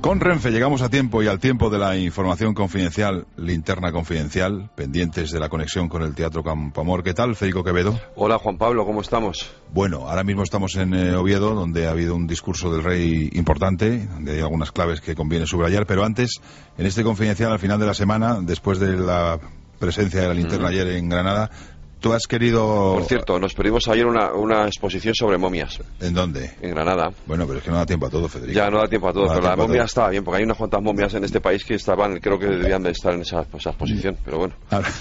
Con Renfe llegamos a tiempo y al tiempo de la información confidencial, linterna confidencial, pendientes de la conexión con el Teatro Campoamor. ¿Qué tal, Federico Quevedo? Hola, Juan Pablo, ¿cómo estamos? Bueno, ahora mismo estamos en Oviedo, donde ha habido un discurso del rey importante, donde hay algunas claves que conviene subrayar, pero antes, en este confidencial, al final de la semana, después de la presencia de la linterna ayer en Granada, tú has querido... Por cierto, nos perdimos ayer una exposición sobre momias. ¿En dónde? En Granada. Bueno, pero es que no da tiempo a todo, Federico. Ya, no da tiempo a todo, No da pero la tiempo a momia todo. estaba bien, porque hay unas cuantas momias en este país que estaban, creo que debían de estar en esa exposición, pero bueno.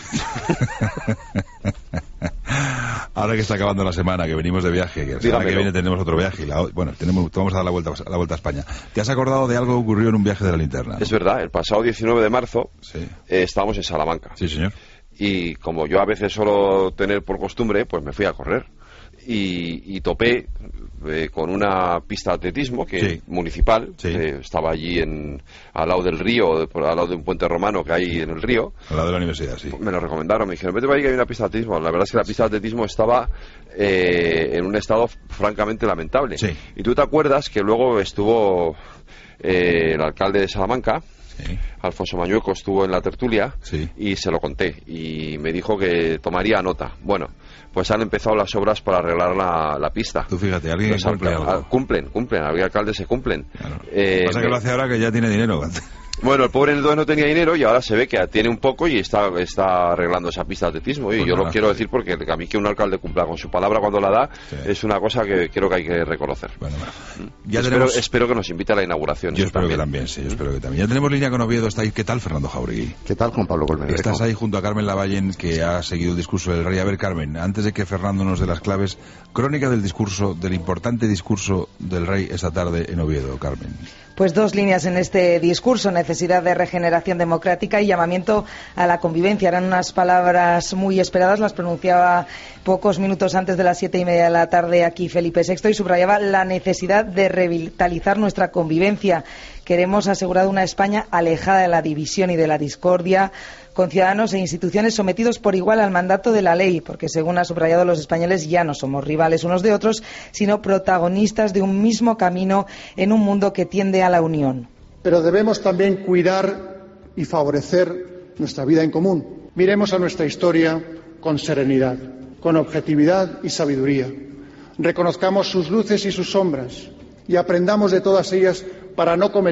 Ahora que está acabando la semana, que venimos de viaje, que la semana que viene tenemos otro viaje, y vamos a dar la vuelta a España. ¿Te has acordado de algo que ocurrió en un viaje de la linterna? Es verdad, el pasado 19 de marzo Sí. Estábamos en Salamanca. Sí, señor. Y como yo a veces suelo tener por costumbre, pues me fui a correr. Y topé con una pista de atletismo municipal, estaba allí al lado del río, al lado de un puente romano que hay en el río. Al lado de la universidad, sí. Me lo recomendaron, me dijeron, vete para ahí que hay una pista de atletismo. La verdad es que la pista de atletismo estaba en un estado francamente lamentable. Sí. Y tú te acuerdas que luego estuvo el alcalde de Salamanca, Sí. Alfonso Mañueco, estuvo en la tertulia Sí. y se lo conté y me dijo que tomaría nota. Bueno, pues han empezado las obras para arreglar la pista. Tú fíjate, alguien Los cumple algo. Cumplen, había alcaldes se cumplen. Claro. Pasa que lo hace ahora que ya tiene dinero. Bueno, el pobre entonces no tenía dinero y ahora se ve que tiene un poco y está arreglando esa pista de atletismo. Y Pues yo nada, lo quiero decir porque a mí que un alcalde cumpla con su palabra cuando la da es una cosa que creo que hay que reconocer. Bueno. Ya espero que nos invite a la inauguración. Yo espero que también, sí, yo espero que también. Ya tenemos línea con Oviedo, está ahí. ¿Qué tal, Fernando Jauregui? ¿Qué tal, Juan Pablo Colmenero? Estás ahí junto a Carmen Lavallen, que ha seguido el discurso del rey. A ver, Carmen, antes de que Fernando nos dé las claves, crónica del importante discurso del rey esta tarde en Oviedo, Carmen. Pues dos líneas en este discurso: necesidad de regeneración democrática y llamamiento a la convivencia. Eran unas palabras muy esperadas, las pronunciaba pocos minutos antes de las 7:30 de la tarde aquí Felipe VI y subrayaba la necesidad de revitalizar nuestra convivencia. Queremos, asegurado, una España alejada de la división y de la discordia, con ciudadanos e instituciones sometidos por igual al mandato de la ley, porque, según ha subrayado, los españoles ya no somos rivales unos de otros, sino protagonistas de un mismo camino en un mundo que tiende a la unión. Pero debemos también cuidar y favorecer nuestra vida en común. Miremos a nuestra historia con serenidad, con objetividad y sabiduría. Reconozcamos sus luces y sus sombras y aprendamos de todas ellas para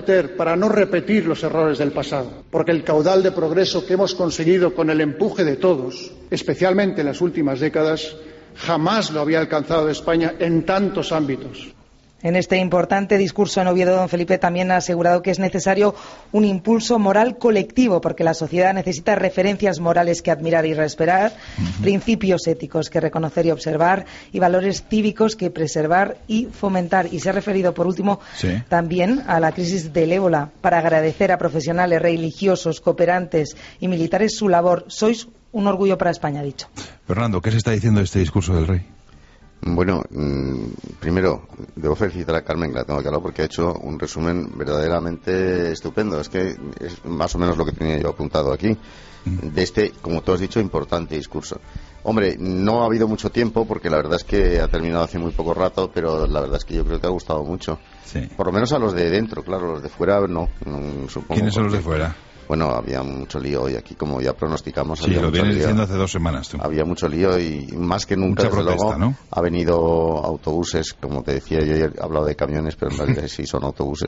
no repetir los errores del pasado, porque el caudal de progreso que hemos conseguido con el empuje de todos, especialmente en las últimas décadas, jamás lo había alcanzado España en tantos ámbitos. En este importante discurso en Oviedo, don Felipe también ha asegurado que es necesario un impulso moral colectivo, porque la sociedad necesita referencias morales que admirar y respetar, principios éticos que reconocer y observar, y valores cívicos que preservar y fomentar. Y se ha referido, por último, también a la crisis del ébola, para agradecer a profesionales, religiosos, cooperantes y militares su labor. Sois un orgullo para España, ha dicho. Fernando, ¿qué se está diciendo de este discurso del rey? Bueno, primero, debo felicitar a Carmen, que la tengo que hablar, porque ha hecho un resumen verdaderamente estupendo. Es que es más o menos lo que tenía yo apuntado aquí, de este, como tú has dicho, importante discurso. Hombre, no ha habido mucho tiempo, porque la verdad es que ha terminado hace muy poco rato, pero la verdad es que yo creo que ha gustado mucho. Sí. Por lo menos a los de dentro, claro, los de fuera no supongo. ¿Quiénes son los de fuera? Bueno, había mucho lío hoy aquí, como ya pronosticamos. Sí, lo vienes diciendo hace 2 semanas tú. Había mucho lío y más que nunca, mucha desde protesta, luego, ¿no? ha venido autobuses, como te decía, yo he hablado de camiones, pero en realidad sí son autobuses,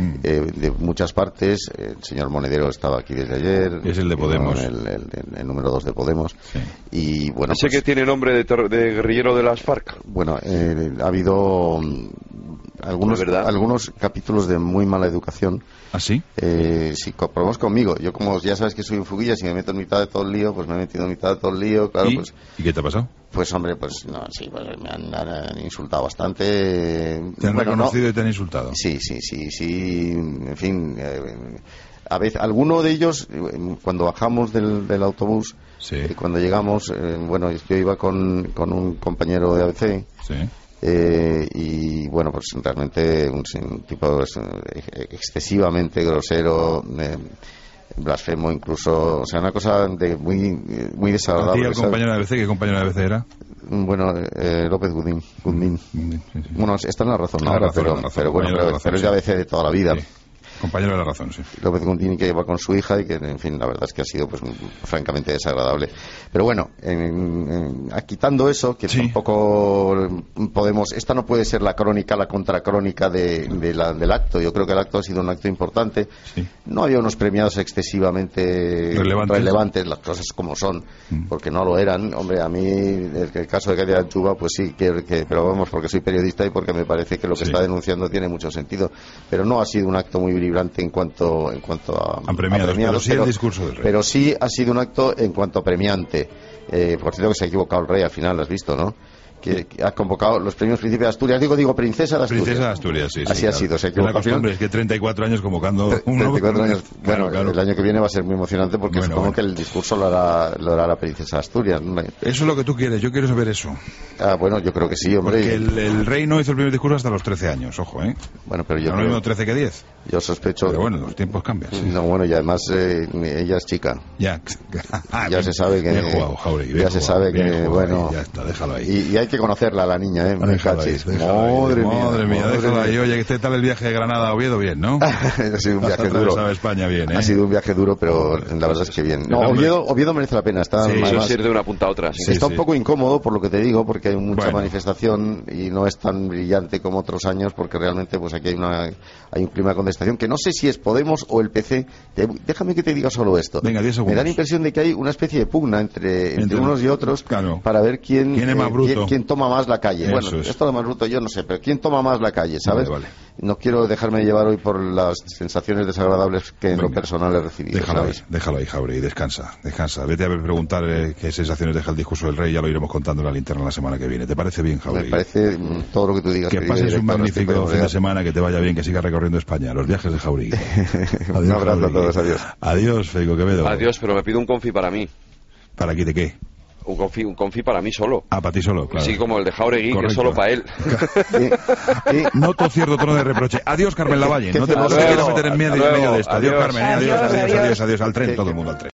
de muchas partes. El señor Monedero estaba aquí desde ayer. Es el de Podemos. El número 2 de Podemos. Sí. Y bueno, Ese que tiene nombre de guerrillero de las FARC. Bueno, ha habido algunos capítulos de muy mala educación. ¿Ah, sí? Si comprobamos conmigo, yo como ya sabes que soy un fuguilla, si me meto en mitad de todo el lío, pues me he metido en mitad de todo el lío, claro. ¿Y qué te ha pasado? Pues hombre, pues no, sí, pues me han insultado bastante. ¿Te han reconocido y te han insultado? Sí, en fin, a veces, alguno de ellos, cuando bajamos del autobús, cuando llegamos, bueno, yo iba con un compañero de ABC, y bueno, pues realmente un tipo excesivamente grosero, blasfemo incluso, o sea, una cosa muy desagradable. ¿A ti el compañero de ABC? ¿Qué compañero de ABC era? Bueno, López Gundín. Sí. Bueno, está en la razón ahora, pero bueno, pero es de ABC de toda la vida. Sí. Compañero de la razón, sí. López Gundini, que va con su hija y que, en fin, la verdad es que ha sido, pues, francamente desagradable. Pero bueno, quitando eso, que tampoco podemos... Esta no puede ser la crónica, la contracrónica del acto. Yo creo que el acto ha sido un acto importante. Sí. No había unos premiados excesivamente relevantes, las cosas como son, porque no lo eran. Hombre, a mí, el caso de Katia Chuba, pues sí, pero vamos, porque soy periodista y porque me parece que lo que está denunciando tiene mucho sentido. Pero no ha sido un acto muy vibrante en cuanto a premiados, pero sí el discurso del rey. Pero sí ha sido un acto en cuanto a premiante. Por cierto, que se ha equivocado el rey al final, lo has visto, ¿no? Que ha convocado los premios Príncipe de Asturias. Digo Princesa de Asturias. Princesa de Asturias, sí. Así ha sido, se ha equivocado. Hombre, es que 34 años convocando... 34 años. Bueno, claro. El año que viene va a ser muy emocionante porque supongo que el discurso lo hará la Princesa de Asturias, ¿no? Eso es lo que tú quieres, yo quiero saber eso. Bueno, yo creo que sí, hombre. Porque el rey no hizo el primer discurso hasta los 13 años, ojo, ¿eh? Bueno, pero yo no mismo 13 que 10. Yo sospecho... Pero bueno, los tiempos cambian. Sí. No, bueno, y además ella es chica. Ya se sabe que... Bien jugado, Jauregui. Ya se sabe que, jugado, bueno... Ya está, déjalo ahí. Y hay que conocerla, la niña, ¿eh? Madre mía, déjalo ahí. Oye, ¿qué tal el viaje de Granada a Oviedo? Bien, ¿no? Ha sido un viaje duro. España bien, ¿eh? Ha sido un viaje duro, pero la verdad es que bien. No, Oviedo merece la pena. Está eso ir de una punta a otra. Está un poco incómodo, por lo que te digo, porque hay mucha manifestación y no es tan brillante como otros años, porque realmente pues aquí hay un clima de contestación que no sé si es Podemos o el PC. Déjame que te diga solo esto. Venga, 10 segundos. Me da la impresión de que hay una especie de pugna entre unos y otros, para ver quién es más bruto. Quién toma más la calle. Eso Bueno, esto de más bruto yo no sé, pero quién toma más la calle, ¿sabes? Vale. No quiero dejarme llevar hoy por las sensaciones desagradables que en lo personal he recibido. Déjalo ahí, Jauregui, descansa. Vete a preguntar qué sensaciones deja el discurso del rey, ya lo iremos contando en la linterna la semana que viene. ¿Te parece bien, Jauregui? Me parece todo lo que tú digas. Que pases un magnífico fin de semana, que te vaya bien, que sigas recorriendo España. Los viajes de Jauregui. Un abrazo a todos, adiós. Adiós, Federico Quevedo. Adiós, pero me pido un confi para mí. ¿Para aquí de qué? Un confi para mí solo. Ah, para ti solo, claro. Sí, como el de Jauregui, que es solo para él. Noto cierto tono de reproche. Adiós, Carmen Lavalle. No te quiero meter en medio de esto. Adiós, Carmen. Adiós. Al tren, todo el mundo al tren.